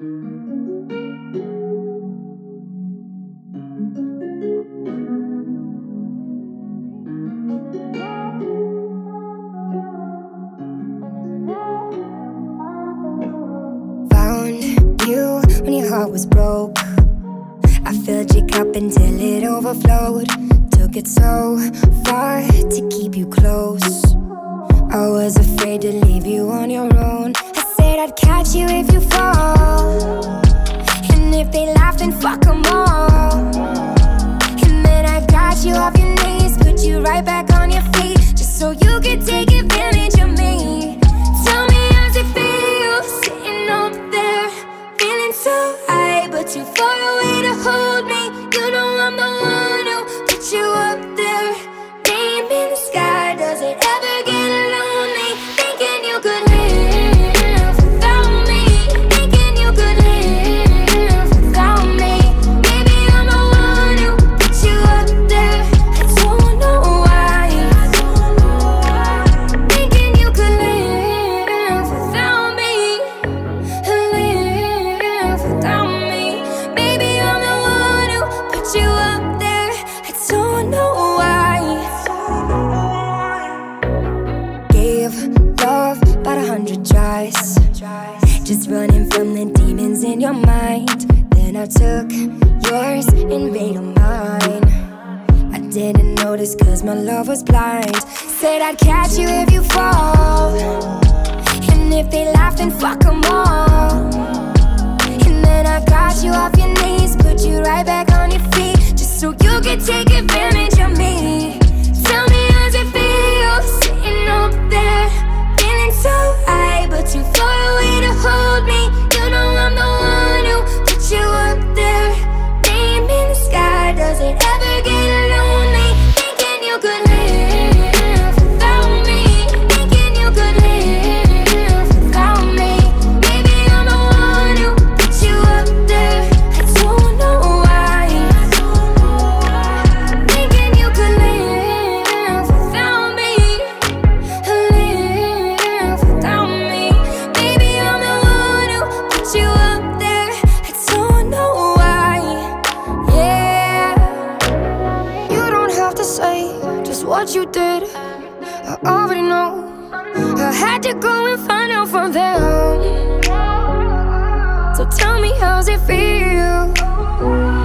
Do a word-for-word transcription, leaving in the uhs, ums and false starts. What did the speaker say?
Found you when your heart was broke. I filled your cup until it overflowed. Took it so far to keep you close. I was afraid to leave you on your own. I said I'd catch you if you fall, and if they laugh then fuck them all. And then I got you off your knees, put you right back on your feet, just so you could take advantage of me. Tell me how's it feel, sitting up there, feeling so high, but too far away to hold me. You know I'm the one who put you up there. Name in the sky, does it ever get lonely? Thinking you could live without me, thinking you could live without me. Maybe I'm the one who put you up there. I don't know why. Thinking you could live without me, live without me. Maybe I'm the one who put you up there. I don't know why. Gave love about a hundred tries, just running from the demons in your mind. Then I took yours and made them mine. I didn't notice cause my love was blind. Said I'd catch you if you fall, and if they laugh then fuck them all. And then I got you off your knees, put you right back on your feet, just so you could take advantage of me. Tell me how's it feel, sitting up there, feeling so high, but too far away to hold me. You know I'm the one who put you up there. Name in the sky, does it ever get lonely? Thinking you could live without me, thinking you could live without me. Maybe I'm the one who put you up there. I don't know why. Thinking you could live without me, live without me. Maybe I'm the one who put you up there. I don't know why. Yeah, you don't have to say just what you did. I already know. I had to go and find out from them. So tell me how's it feel,